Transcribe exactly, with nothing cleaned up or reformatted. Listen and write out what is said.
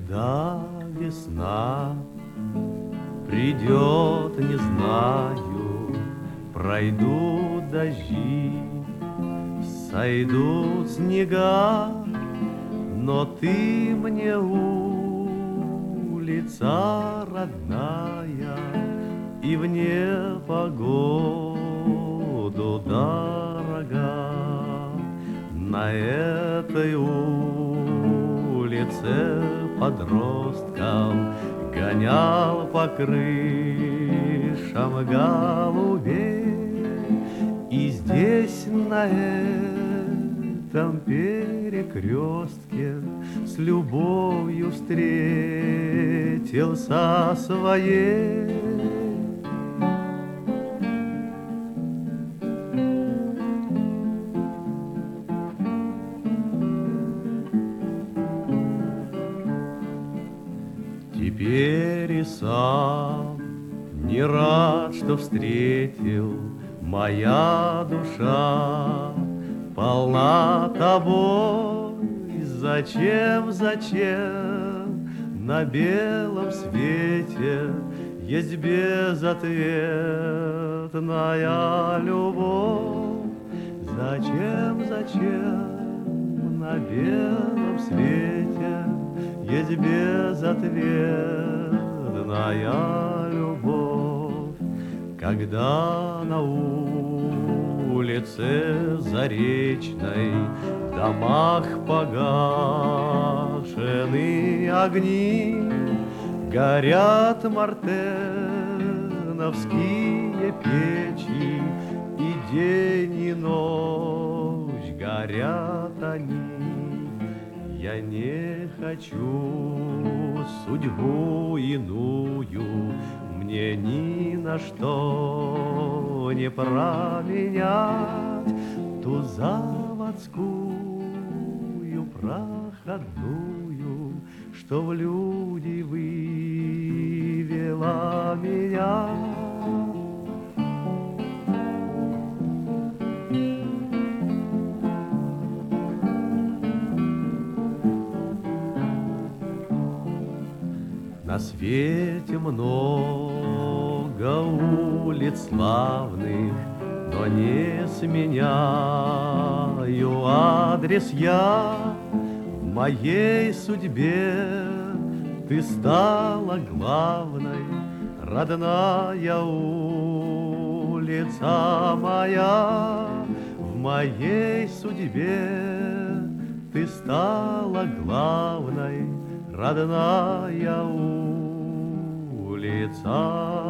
Когда весна придет, не знаю, пройдут дожди, сойдут снега, но ты мне улица родная, и в непогоду дорога. На этой улице подросткам гонял по крышам голубей, и здесь на этом перекрестке с любовью встретился своей. Теперь и сам не рад, что встретил, моя душа полна тобой. Зачем, зачем на белом свете есть безответная любовь? Зачем, зачем на белом свете есть безответная любовь? Когда на улице Заречной в домах погашены огни, горят мартеновские печи, и день и ночь горят они. Я не хочу судьбу иную, мне ни на что не променять ту заводскую проходную, что в люди вывела меня. На свете много улиц славных, но не сменяю адрес я. В моей судьбе ты стала главной, родная улица моя. В моей судьбе ты стала главной, родная улица